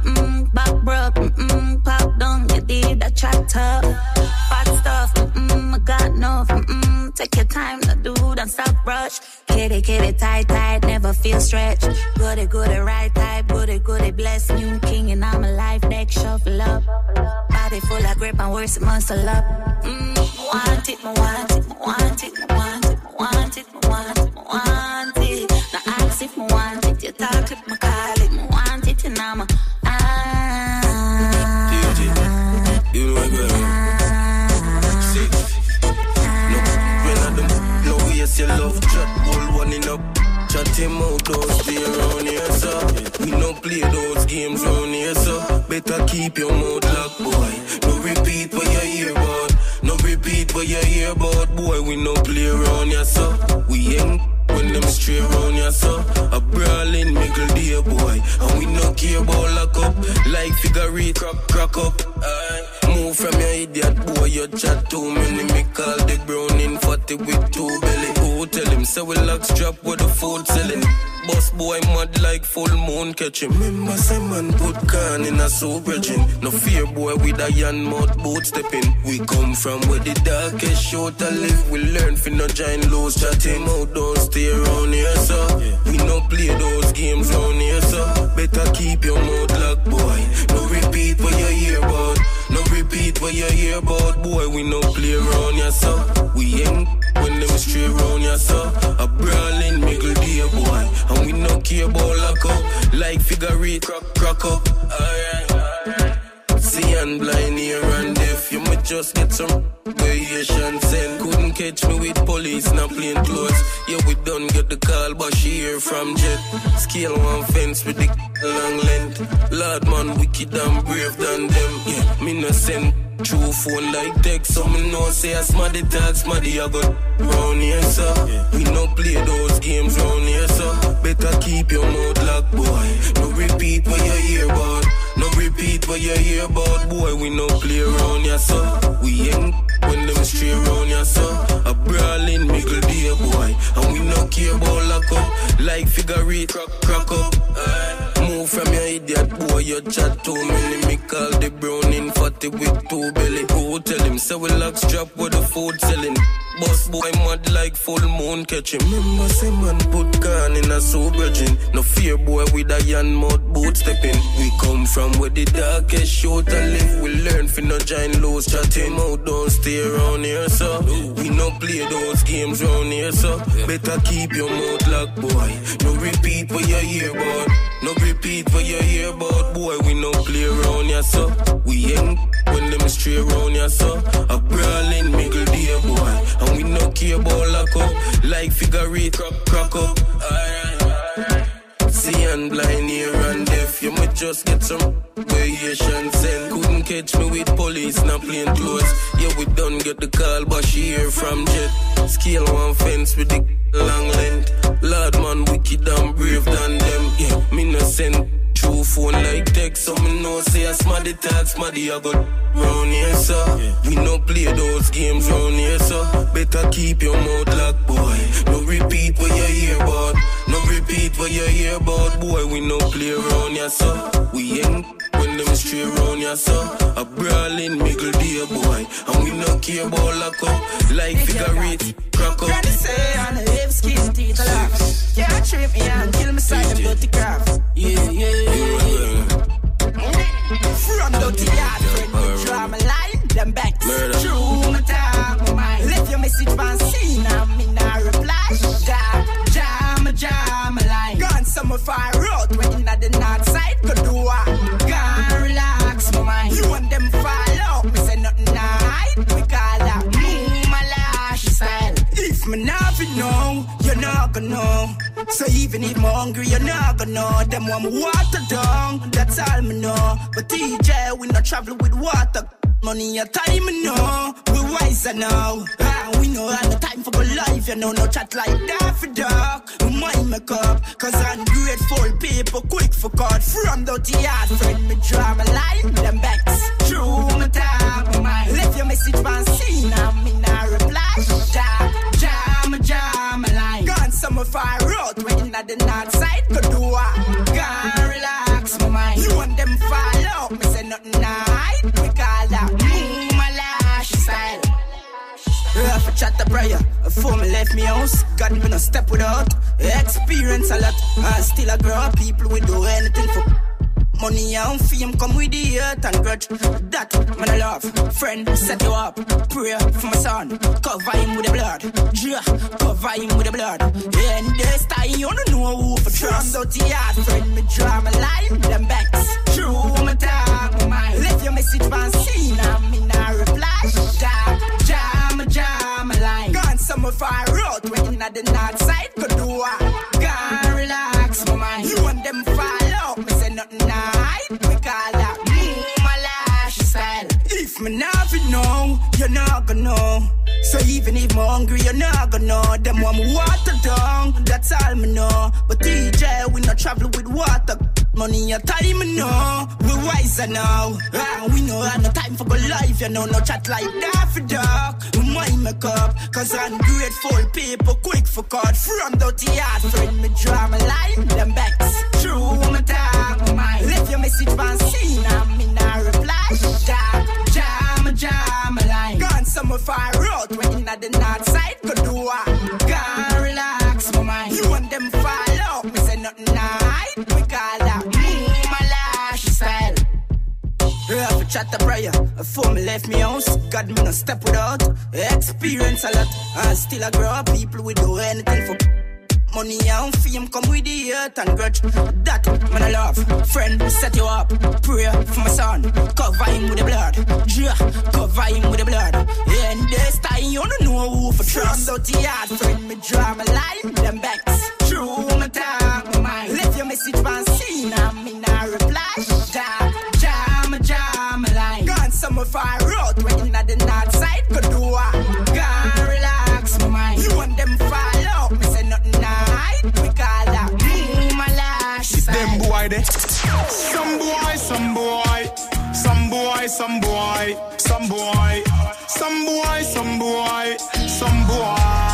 broke, pop down, you did a chat up. Fat stuff, I got enough, take your time to do, don't stop rush. Get it, tight, never feel stretched. Good it, right type, good it, bless new king and I'm a life deck, shuffle up. Body full of grip and worse muscle up. Want it, want it, want it, want it, want it, want it, want it. Now ask if I want it, you talk it, my call it, want it, and I'm you know it, baby. No waste your love, chat, hold one in up. Chat him out, don't stay around here, sir. We no play those games round here, sir. Better keep your mouth locked, boy. No repeat what you hear about. No repeat what you hear about, boy. We no play around here, sir. We ain't when them stray around here, sir. A brawling mickle dear, boy. And we no care about lock up. Like figure eight, crack up. Move from your idiot, boy. You chat too many. Me call the brown in 40 with 2 belly. Oh, tell him, say we lock strap with the food selling. Boss boy mad like full moon catch him. Remember some man put can in a super gin. No fear boy with a yan mouth boot stepping. We come from where the darkest show to live. We learn for no giant lows chat him out. Don't stay around here so. We no play those games round here so. Better keep your mouth locked boy. No repeat what you hear about. No repeat what you hear about. Boy we no play around here so. We ain't when them stray around here so. A brawling mickle dear boy. And we no care about lock up. Like figure eight, crack up. Alright. See and blind here and deaf. You might just get some variations. And couldn't catch me with police, not plain clothes. Yeah, we done get the call, but she hear from jet. Scale one fence with the long length. Lord man, wicked and brave than them. Yeah, me no send true phone like text. So me no say I smarty talk, smarty I got round here, so. We no play those games round here, so. Better keep your mouth locked, boy. No repeat what you hear about. No repeat what you hear about, boy. We no play around here, so. We ain't when them stray around here, so. A brawling mickle dear boy. And we no care about lock up. Like figure eight, crack up. Move from your idiot boy, you chat too many. Me call the browning fatty with two belly. Who tell him, say we lock strap with the food selling. Boss boy mad like full moon catch him. Remember say man put can in a super gin. No fear boy with a yan mouth boot stepping. We come from where the darkest show to live. We learn for no giant lows chat him out. Don't stay around here so. We no play those games round here so. Better keep your mouth locked boy. No repeat what you hear about. No repeat what you hear about, boy. We no play around here, so. We ain't when them stray around here, so. A brawling mickle dear boy. And we no care about lock up. Like figure eight, crack up. Alright. See and blind here and deaf. You might just get some variations. And couldn't catch me with police, not plain clothes. Yeah, we done get the call, but she hear from jet. Scale one fence with the long length. Lord man, wicked and brave than them. Yeah, me no send true phone like text. So me no say a smarty talk, smarty I got round here, so. We no play those games round here, so. Better keep your mouth locked, boy. No repeat what you hear about. No repeat what you hear about, boy. We no play around here, so. We ain't when them stray around here, so. A brawling mickle dear boy. And we no care about lock up. Like figure eight, crack up. Granny say on the lips, skin, teeth, a laugh. Can't trip me and kill me side them dirty craft. Yeah. From dirty yard, friend, me draw my line. Them backs, true, my talk, my mind. Left your message on scene, and me not reply. Jam a line. Gone somewhere far road, when in the north side, go do what? Gone relax, my mind. You want them follow, me say nothing night. We call that my lash style. If me not know, you're not gonna know. So even if I'm hungry, you're not gonna know. Them want me water down, that's all me know. But TJ, we not travel with water. Money and time, you know. We wiser now. We know I no time for good life, you know. No chat like that for dark. We mind make up, cause I'm grateful people quick for God. From dirty yard, friend, me draw my line. Them backs, true, my talk, my mind. Left your message on scene, and me not reply. Jam a line. Gone somewhere far road, when in the north side, go do what? Gone relax, my mind. You want them follow, me say nothing night. We call that my lash style. Rough a chat a prayer, before me left me house. God me no step without experience a lot. I still a girl, people will do anything for money and fame come with the hurt and grudge. That man I love, friend set you up. Pray for my son, cover him with the blood. Yeah, cover him with the blood. And this time you don't know who for trust. From dirty yard, friend me draw my line. Them backs, true my talk, my mind. Left your message on scene and me not reply. Jam a line. Gone somewhere far road, when in the north side, go do what? Gone relax, my mind. You want them follow, me say nothing night. We call that my lash style. If me not know, you're not gonna know. So even if I'm hungry, you're not gonna know. Them want me water down, that's all me know. But DJ, we not travel with water. Money and time, you know. We wiser now. We know I no time for good life, you know. No chat like that for dark. We mind my cup. Cause ungrateful people quick for cut. From dirty heart, friend me draw my line. Them backs, true my talk, my mind. Left your message on scene, and me not reply. Jam a line. Gone somewhere far out, when in the north side, could do what? Gone relax my mind. You want them fall out, me say nothing night. We call that my lash style. Have a chat a prayer, before me left me house. God me no step without. Experience a lot, and still I grow up. People we do anything for money and fame come with the earth and grudge. That man I love. Friend, set you up. Pray for my son. Cover him with the blood. Yeah, cover him with the blood. And this time you don't know who for trust. From dirty heart, friend, me draw my line. Them backs, true my talk, my mind. Left your message on scene and me not reply. Jam a line. Gone somewhere far out, when in the north side, could do what? Gone relax my mind. You want them fall out, me say nothing night. We call that my lash style. Them boy there. Some boy, some boy. Some boy, some boy. Some boy. Some boy, some boy. Some boy.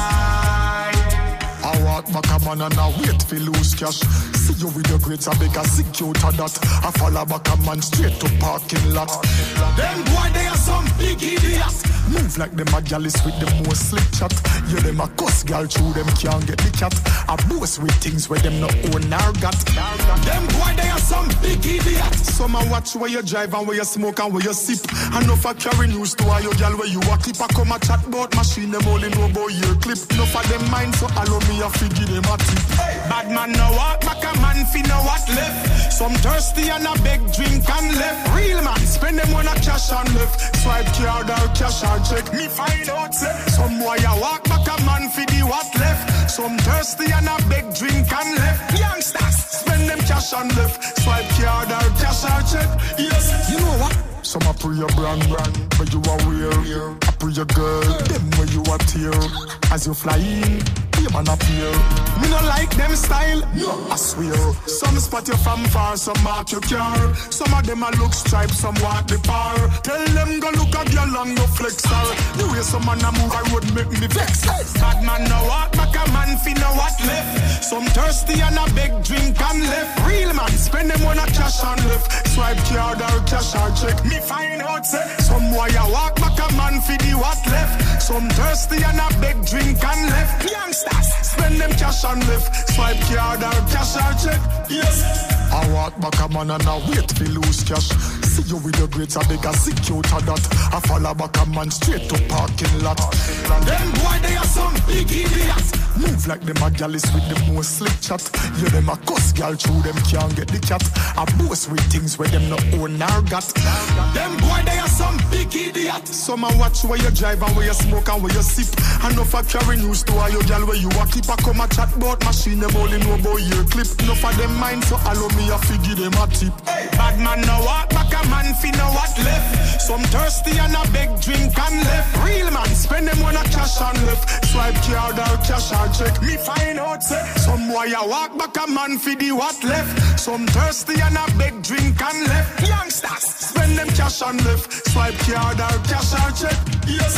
I walk back a man and I wait for lose cash. See you with your grades, I beg a secure to that. I follow back a man straight to parking lot. Them boy, they are some big idiots. Move like them a gallus with the most slick chat. You them a cuss girl through them can't get the cat. I boast with things where them no own or got. Them boy, they are some big idiots. Some a watch where you drive and where you smoke and where you sip. And no for carry news to all your girl where you a keep a come a chat about machine. Them only know about your clip. No for them mind so allow me a figure them a tip. Bad man no walk back a man fi know what left. Some thirsty and a beg drink and left. Real man spend them on a cash and left. Swipe card or cash or check. Me find out say some boy a walk back a man fi the what left. Some thirsty and a beg drink and left. Youngsters spend them cash and left. Swipe card or cash or check. Yes, you know what? Some a pre your brand, where you are wear. I pre your girl, them where you are tear. As you fly in, you man appear. Me no like them style, no, I swear. Some spot you from far, some mark your car. Some of them a look stripe, some walk the par. Tell them go look at your long no flexor. The way some man a move, I would make me vex. Bad man no walk back a man fi know what left. Some thirsty and a beg drink and left. Real man spend them on a cash and left. Swipe card or cash or check. Me find out say some boy a walk back a man fi the what left. Some thirsty and a beg drink and left. Youngsters spend them cash and left. Swipe card or cash or check. Yes. I walk back a man and I wait for lose cash. See you with your grades, I beg a secure to that. I follow back a man straight to parking lot. Them boy, they are some big idiots. Move like them a gallus with the most slick chat. You them a cuss girl through them can't get the cat. I boast with things where them no own or got. Them boy, they are some big idiots. Some a watch where you drive and where you smoke and where you sip. And no for carry news to all your girl where you a keep a come a chat about machine. Them only know about your clip. No for them mind so allow me a figure them a tip. Bad man no walk back a man fi know what left. Some thirsty and a beg drink and left. Real man spend them on a cash and left. Swipe card or cash or check. Me find out say some boy a walk back a man fi the what left. Some thirsty and a beg drink and left. Youngsters spend them cash and left. Swipe card or cash or check. Yes.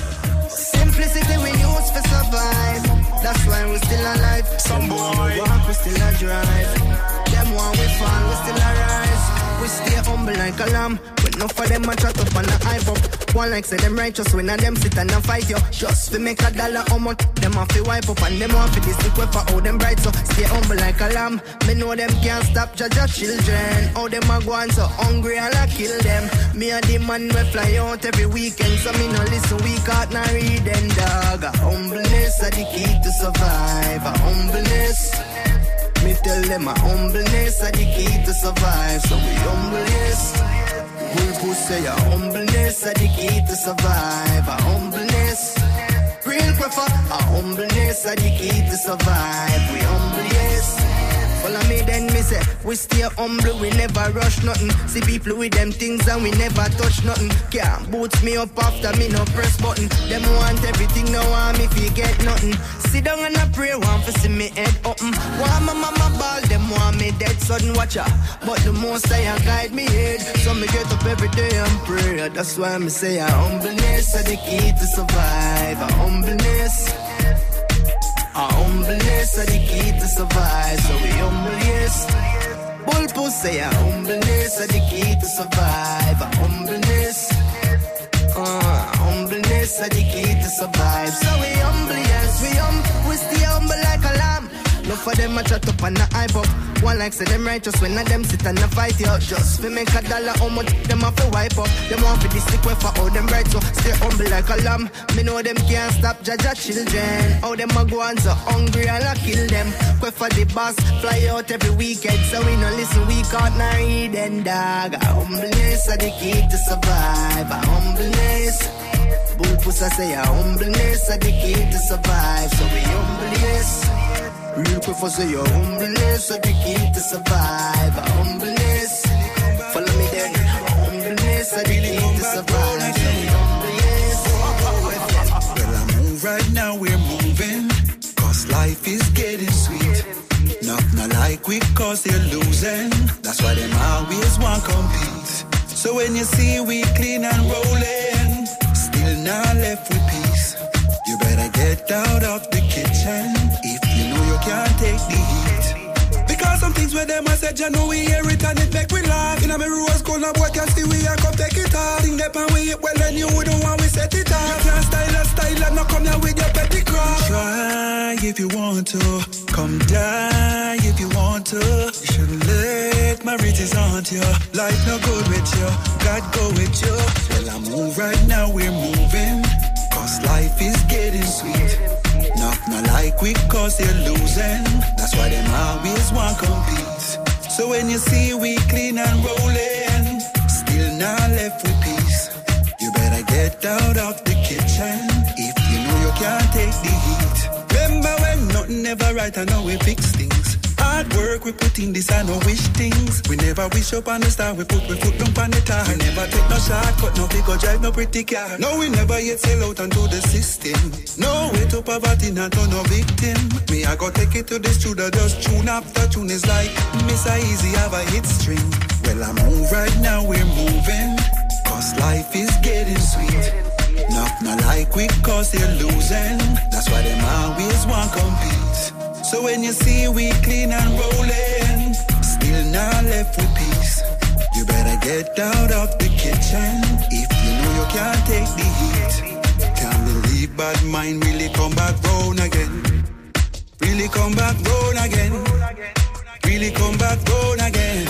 Simplicity we use for survive. That's why we still alive. Some boy walk, we still a drive. Them one we fall, we still arise. We stay humble like a lamb. When enough of them a chat up and a hype up. One like say them righteous when them sit and a fight you. Just to make a dollar how much them have to wipe up. And them want to this for how them bright. So stay humble like a lamb. Me know them can't stop judge your children. How them a go on so hungry and I kill them. Me and the man we fly out every weekend. So me no listen weak out nor read them dog. Humbleness are the key to survive. Humbleness. Me tell them a humbleness are the key to survive. So we humbleness. We'll say a humbleness are the key to survive. A humbleness. Real prefer a humbleness are the key to survive. We humbleness. Follow me then, me say, we stay humble, we never rush nothing. See people with them things and we never touch nothing. Can't boot me up after me no press button. Them want everything, now want me fi get nothing. Sit down and I pray, want to see me head open. Want my mama ball, them want me dead sudden watcher. But the most I guide me head, so me get up every day and pray. That's why me say a humbleness are the key to survive. A humbleness are the key to survive. So we humble, yes. Bull say a humbleness are the key to survive. A humbleness are the key to survive. So we humble, yes, we stay humble like a lamb. Look for them a chat up and a hype up. One like say them righteous when a them sit and a fight you. Just fi make a dollar, how much them have to wipe up. Them want fi the stick way for all them right, so stay humble like a lamb. Me know them can't stop Jaja children. How them a go on so hungry and I kill them. Quay for the boss, fly out every weekend. So we no listen, we can't not read and dog. A humbleness are the key to survive. A humbleness. Bull puss I say a humbleness are the key to survive. So we humble, yes. Real quick for say your humbleness are the key to survive. A humbleness. Follow me then. Humbleness are the key to survive. So we humble, yes. Well, I move right now, we're moving. Cause life is getting sweet. Not like we cause they're losing. That's why them always want compete. So when you see we clean and rolling, still not left with peace. You better get out of the kitchen if you know you can't take the heat. Because some things where them I said, you know we hear it and it make we laugh. In a mirror rose cold, no boy can see we and come take it off. Think that and we hit well and you wouldn't want we set it off. You can't style and not come here with your petty craft. Try if you want to, come die if you want to. You shouldn't let my riches haunt you. Life no good with you, God go with you. Well I move right now, we're moving. Cause life is getting sweet. Not like we cause they're losing. That's why them always want compete. So when you see we clean and rolling, still not left with peace. You better get out of the kitchen if you know you can't take the heat. Remember when nothing ever right, I know we fix things. Hard work, we put in this, I know wish things. We never wish up on the star, we put down on the tar. We never take no shortcut, no big or drive no pretty car. No, we never yet sell out onto the system. No way to poverty, not to no victim. Me, I go take it to the studio, just tune after tune. Is like Miss Easy have a hit string. Well, I move right now, we're moving. Cause life is getting sweet. Not like we cause they're losing. That's why them always want compete. So when you see we clean and rolling, still not left with peace. You better get out of the kitchen if you know you can't take the heat. Can't believe bad mind really come back round again. Really come back round again. Really come back round again.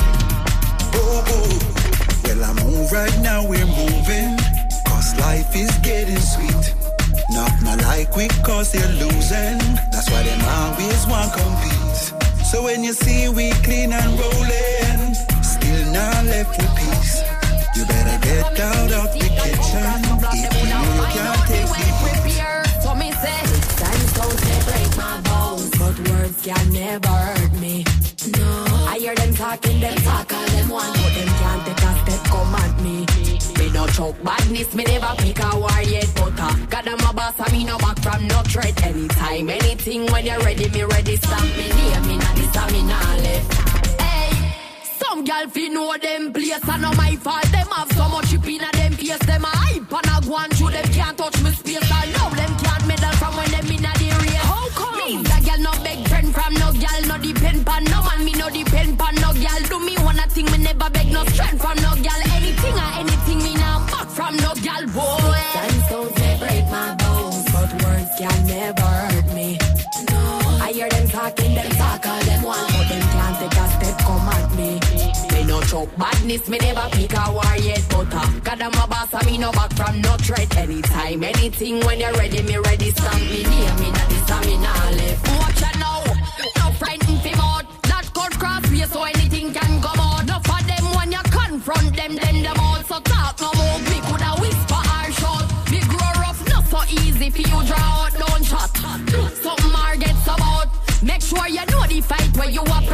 Oh, oh. Well, I move right now, we're moving. Cause life is getting sweet. Not like we cause they're losing. That's why them always want compete. So when you see we clean and rolling, still not left with peace. You better get out of the kitchen if you know you can't take the heat. So me say, times don't break my bones, but words can never hurt me. No, I hear them talking, them talk all them want, but them can't take a step come at me. Me no choke badness, me never pick a war yet, but God I'm a boss, and me no back from no threat. Anytime, anything, when you're ready, me ready. Stamp me near me, not this time me not left. Hey, some gal fi know them place, and no my fault. Them have so much chip in a them face. Them a hype and a go on through, them can't touch me space. I know them can't medal from when them in a the race. How come? Me a gal no beg friend from no gal, no depend pan no man, me no depend pan no gal. Do me one a thing, me never beg no strength from no gal. Anything or anything, me now back from no gal, boy. Stones may break my bones, but words can never hurt me. No, I hear them talking, them talk all them want, but them can't take a step come at me. Me no choke badness, me never pick a war yet, but God I'm a boss, and me no back from no threat. Anytime, anything, when you're ready, me ready. Stamp me near me, not this time me not left. Watch out now, no frightened fim out. That cut cross way, so anything can come out. No for them when you confront them, then them out. So talk no more, me coulda whisper or shout. Me grow rough, not so easy for you draw out, don't shot. Something more gets about. Make sure you know the fight where you are promote.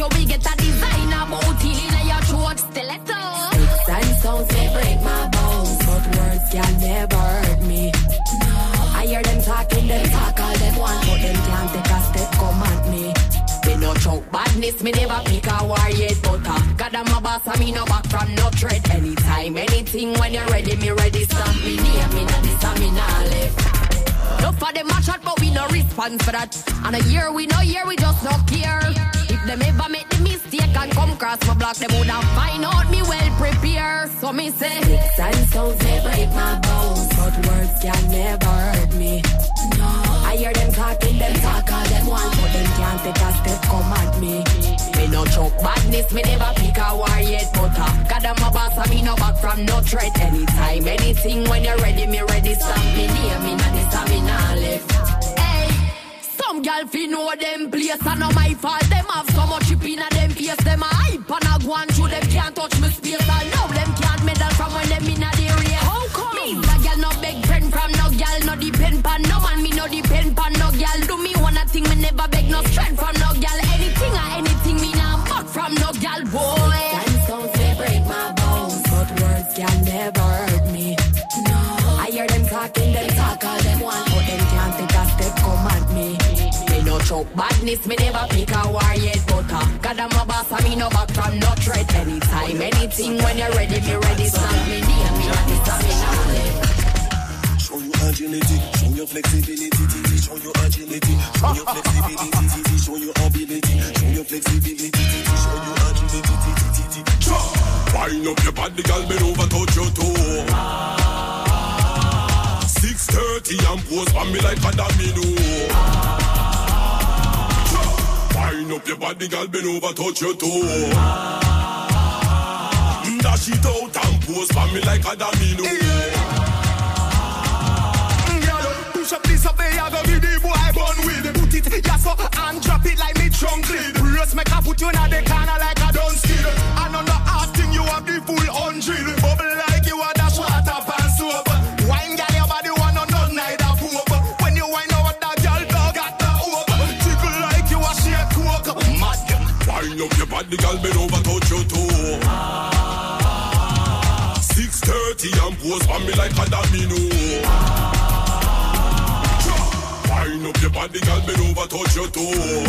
you will get a designer booty in your throat. Stiletto. Sticks and stones may break my bones, but words can never hurt me. No. I hear them talking, them talk all them want, but them can't take a step, come at me. Me no choke badness, me never pick a war yet, but God I'm a boss, and me no back from no threat. Anytime, anything, when you're ready, me ready, stamp me near me, not this, and me not left. No for them a shot, but we no response for that. And a year, we just no care. If them ever make the mistake and come cross my block, them would have find out me well prepared. So me say, sticks and stones may break my bones, but words can never hurt me. No, I hear them talking, them talk all them want, but them can't take a step, come at me. Me no choke badness, me never pick a war yet, but God I'm a boss, and me no back from no threat. Anytime, anything, when you're ready, me ready, stamp me near me, not this, and me not left. Hey, some gal fi know them place, and not my fault. Them have so much chip in a them face, them a hype and a go on through, them can't touch me space. I know them can't medal from when them in a the race. How come? Me a gal no beg friend from no gal, no depend pan no man, me no depend pan no gal. Do me one a thing, me never beg no strength from no gal. Anything or anything, me nah back from no gal, boy. And stones they break my bones, but words can never hurt me. No, I hear them talking, them talk all them want, but them can't take a step, come at me. Me no choke badness, me never pick a war yet, but God I'm a boss, and me no back from no threat. Anytime, anything, when you're ready, me ready, stand me near me, not this, and me not left. Show your agility, show your flexibility, show your agility, show your flexibility, show your ability, show your flexibility, show your agility. Wind up your body, girl, bend over, touch your toe. 6:30 and pose for me like a domino. Wind up your body, girl, bend over, touch your toe. Dash it out and pose for me like a domino. Push up this up there, I go with the boy born with. Put it, yes, so, and drop it like me trunk lead. Brace make a put you in the corner like a done skill. And on the hard thing, you have the full 100. Bubble like you are dash water pants soap. Wine girl, your body one on none neither poop. When you wine over that girl, dog got the hope. Tickle like you a shake coke. Mad girl. Wind up your body, girl, bend over, touch your toe. 6:30 and pose for me like a domino. Wind up your body, girl, bend over, touch your toe.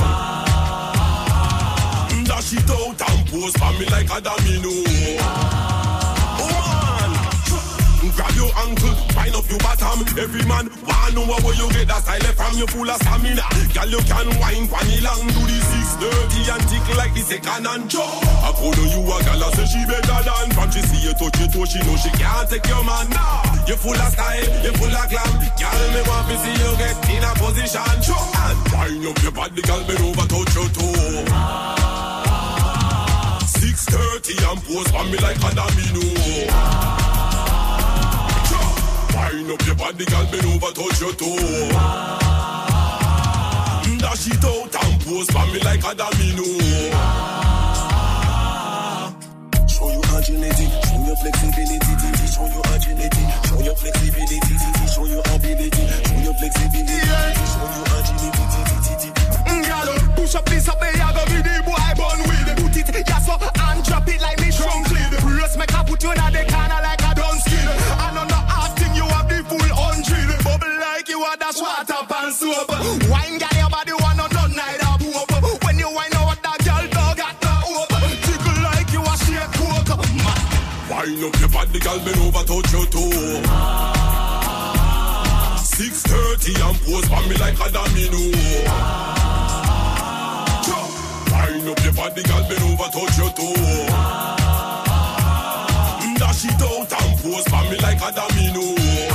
Dash it out and pose for me like a domino. Grab your ankle, wind up your bottom. Every man wanna know where you get that style from. You full of stamina. Girl, you can wine funny long. Do the 6:30 and tickle like the second and jump. I call you a girl, I say she better than. From she see you touch your toe, she know she can't take your man. Nah, you full of style, you full of glam. Girl, me want to see you get in a position. And wind up your body, girl, bend over, touch your toe. 6:30 and pose for me like a domino. Wind up your body, girl, bend over, touch your toe. Dash it out and pose for me like a domino. Show your agility, show your flexibility, show your agility, show your flexibility, show your ability, show your flexibility, show your agility. Girl, push up this up there, I go with the boy born with. Put it, yes, so, and drop it like me trunk lead. Brace make a put you in the corner like a done skill. And on the hard thing, you have the full 100. Bubble like you are dash water pants soap. Wine girl, your body one on none neither poop. When you wine over that girl, dog got the hope. Tickle like you a shake coke. Wind up your body, girl, bend over, touch your toe. 6:30 and pose for me like a domino. Wind up your body, girl, bend over, touch your toe. Dash it out and pose for me like a domino.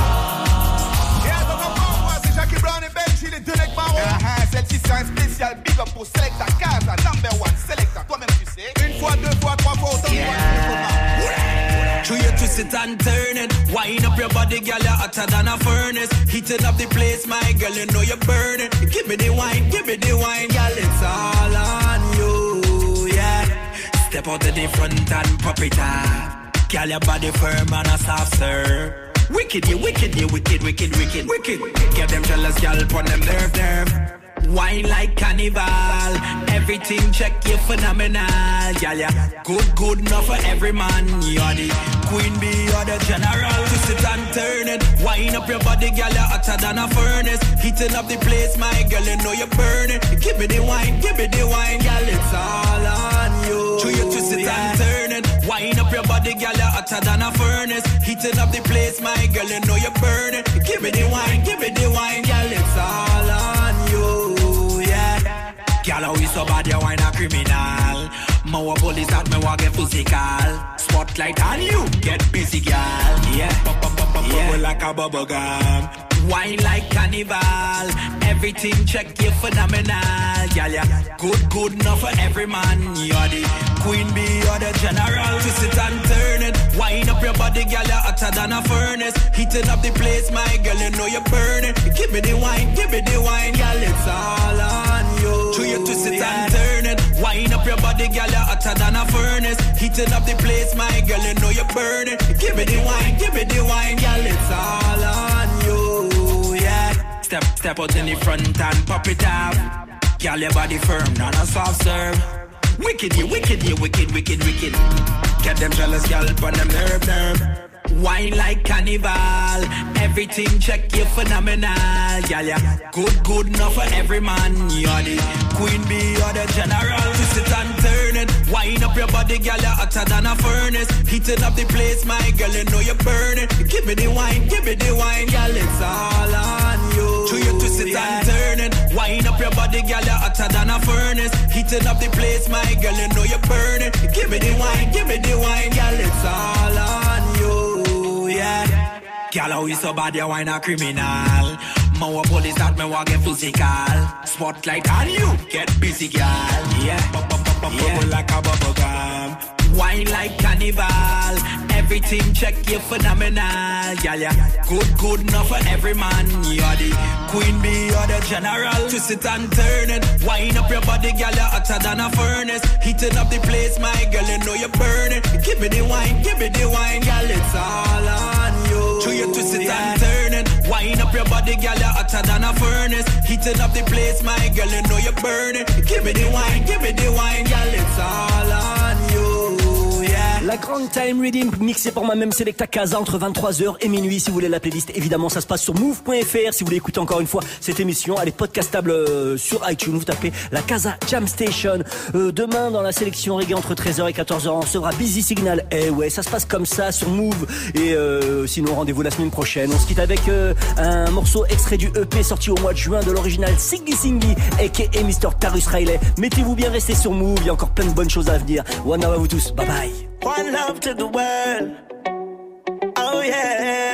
Jackie Brown et Ben, il est deux necks marrons. Celle-ci c'est un spécial big up pour Selecta Casa, number one Selecta, toi-même tu sais. Une fois, deux fois, trois fois, autant de fois. Through you twist it and turn it. Wind up your body, girl, you're hotter than a furnace. Heating up the place, my girl, you know you're burning. Give me the wine, girl, it's all on you, yeah. Step out to the front and pop it up. Girl, your body firm and a soft serve. Wicked. Get them jealous, girl, put them nerve. Wine like carnival. Everything check, you phenomenal. Girl, yeah, good enough for every man. You're the queen bee, you're the general. Twist it and turn it. Wine up your body, girl, you're hotter than a furnace. Heating up the place, my girl, you know you're burning. Give me the wine, girl, it's all on you. Show you twist it and turn it. Wine up your body, girl, you're hotter than a furnace. Heating up the place, my girl, you know you're burning. Give me the wine, girl, it's all on you, yeah. Girl, how you so bad, you wine a criminal. More police that me want get physical. Spotlight on you, get busy, girl. Yeah, bubble like a bubble gum. Wine like carnival. Everything check, you phenomenal. Girl, yeah, good enough for every man. You're the queen bee, you're the general. Twist it and turn it. Wine up your body, girl, you're hotter than a furnace. Heating up the place, my girl, you know you're burning. Give me the wine, girl, it's all on you. Show you twist it and turn it. Wine up your body, girl, you're hotter than a furnace. Heating up the place, my girl, you know you're burning. Give me the wine, girl, it's all on you, yeah. Step out in the front and pop it up. Girl, your body firm, not a soft serve. Wicked. Get them jealous, girl, on them nerve. Wine like carnival. Everything check, you phenomenal. Girl, yeah, good enough for every man. You're the queen bee, you're the general. Twist it and turn it. Wine up your body, girl, you're hotter than a furnace. Heating up the place, my girl, you know you're burning. Give me the wine, girl, it's all on you. Show you twist it and turn it. Wine up your body, girl, you're hotter than a furnace. Heating up the place, my girl, you know you're burning. Give me the wine, girl, it's all on you, yeah. Girl, how you so bad, you wine a criminal. More police that me want get physical. Spotlight on you, get busy, girl. Yeah, bubble like a bubble gum. Wine like carnival. Everything check, you phenomenal. Girl, yeah, good enough for every man. You're the queen bee, you're the general. Twist it and turn it. Wine up your body, girl, you're hotter than a furnace. Heating up the place, my girl, you know you're burning. Give me the wine, girl, it's all on you. Show you twist it and turn it. Wine up your body, girl, you're hotter than a furnace. Heating up the place, my girl, you know you're burning. Give me the wine, girl, it's all on you, yeah. La grande time reading mixée par moi-même Selecta Casa entre 23h et minuit. Si vous voulez la playlist, évidemment ça se passe sur move.fr. Si vous voulez écouter encore une fois cette émission, elle est podcastable sur iTunes. Vous tapez la Casa Jam Station. Demain dans la sélection reggae entre 13h et 14h on recevra Busy Signal. Eh ouais, ça se passe comme ça sur Move. Et sinon rendez-vous la semaine prochaine. On se quitte avec un morceau extrait du EP sorti au mois de juin de l'original Siggy Singy aka Mr. Tarus Riley. Mettez-vous bien, restez sur Move. Il y a encore plein de bonnes choses à venir. One love à vous tous. Bye bye. One love to the world. Oh yeah.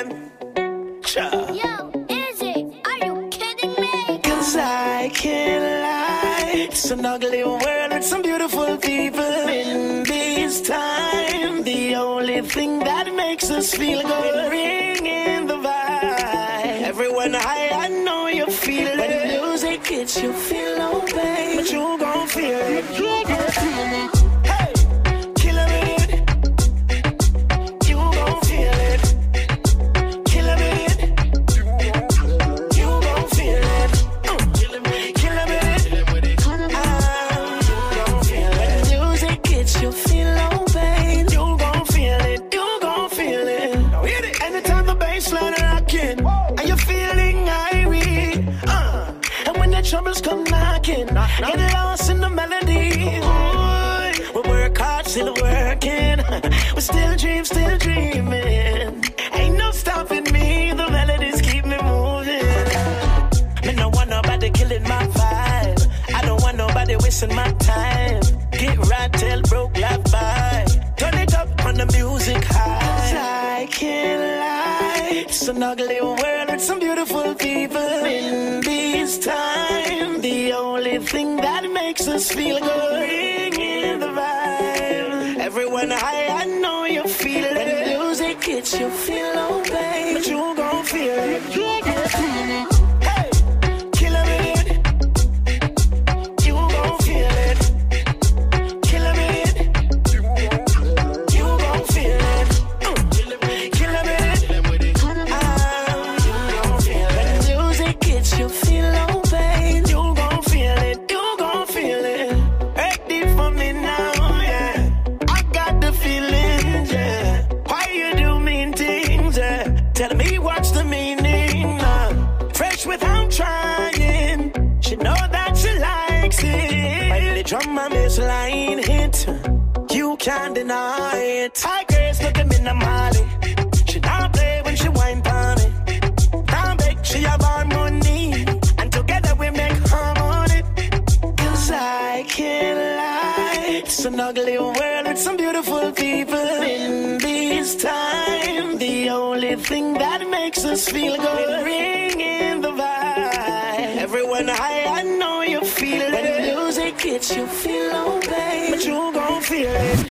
Yo, Izzy, are you kidding me? 'Cause I can't lie. It's an ugly world with some beautiful people in this time. The only thing that makes us feel good, ringing the vibe. Everyone high, I know you feel it. When the music hits, you feel no pain, but you gon' feel it. You gon' feel it. Troubles come knocking, get lost in the melody. Ooh, we work hard, still working. We still dreaming. Ain't no stopping me, the melodies keep me moving. Me no want nobody killing my vibe. I don't want nobody wasting my time. Get right till broke life by. Turn it up on the music high. I can't lie, it's an ugly world with some beautiful people in this time. The only thing that makes us feel good, ringing the vibe. Everyone high, I know you feel it. When the music hits, you feel no pain, but you gon' feel it. You gon' feel it. Hey, kill a minute. You gon' feel it. Kill a minute. You gon' feel it. Kill a minute. You gon' feel it. When the music hits, you feel no pain. You gon' can't deny it. High grades, look at me in a Molly. She don't play when she wine for me. Don't beg, she have our money. And together we make harmony. Cause I can't lie. It's an ugly world with some beautiful people. In this time, the only thing that makes us feel good. Ringing the vibe. Everyone high, I know you feel it. When the music hits, you feel low, babe. But you gon' feel it.